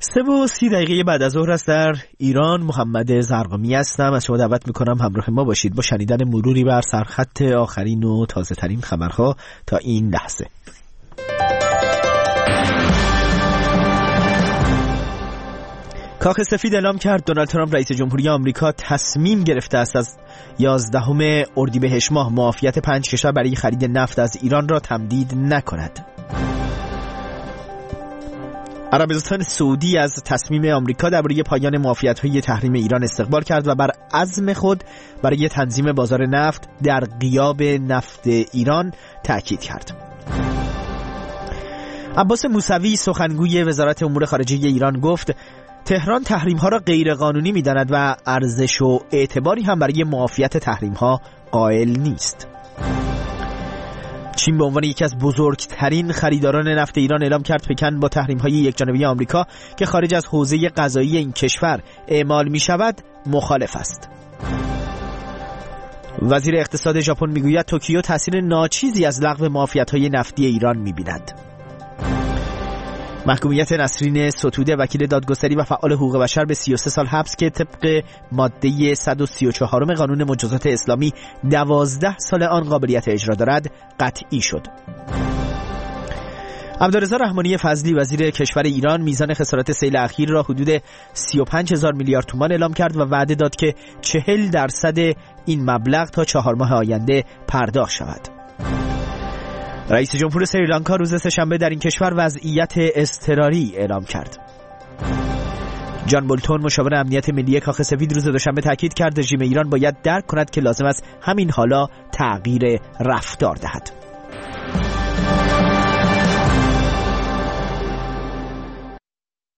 3:30 بعد از ظهر است در ایران. محمد زرقامی هستم. از شما دعوت میکنم همراه ما باشید با شنیدن مروری بر سرخط آخرین و تازه ترین خبرها تا این لحظه. کاخ سفید اعلام کرد دونالد ترامپ رئیس جمهوری آمریکا تصمیم گرفته است از 11 اردیبهشت ماه معافیت 5 کشور برای خرید نفت از ایران را تمدید نکند. عربستان سعودی از تصمیم آمریکا درباره پایان معافیت‌های تحریم ایران استقبال کرد و بر عزم خود برای تنظیم بازار نفت در غیاب نفت ایران تأکید کرد. عباس موسوی سخنگوی وزارت امور خارجه ایران گفت تهران تحریم‌ها را غیرقانونی می‌داند و ارزش و اعتباری هم برای معافیت تحریم‌ها قائل نیست. چین به عنوان یکی از بزرگترین خریداران نفت ایران اعلام کرد پکن با تحریم‌های یکجانبه آمریکا که خارج از حوزه قضایی این کشور اعمال می‌شود مخالف است. وزیر اقتصاد ژاپن میگوید توکیو تاثیر ناچیزی از لغو معافیت‌های نفتی ایران می‌بیند. محکومیت نسرین ستوده وکیل دادگستری و فعال حقوق بشر به 33 سال حبس که طبق ماده 134 قانون مجازات اسلامی 12 سال آن قابلیت اجرا دارد قطعی شد. عبدالرضا رحمانی فضلی وزیر کشور ایران میزان خسارات سیل اخیر را حدود 35,000 میلیارد تومان اعلام کرد و وعده داد که 40% این مبلغ تا 4 ماه آینده پرداخت شود. رئیس جمهور سریلانکا روز سه‌شنبه در این کشور وضعیت اضطراری اعلام کرد. جان بولتون مشاور امنیت ملی کاخ سفید روز دوشنبه تاکید کرد رژیم ایران باید درک کند که لازم است همین حالا تغییر رفتار دهد.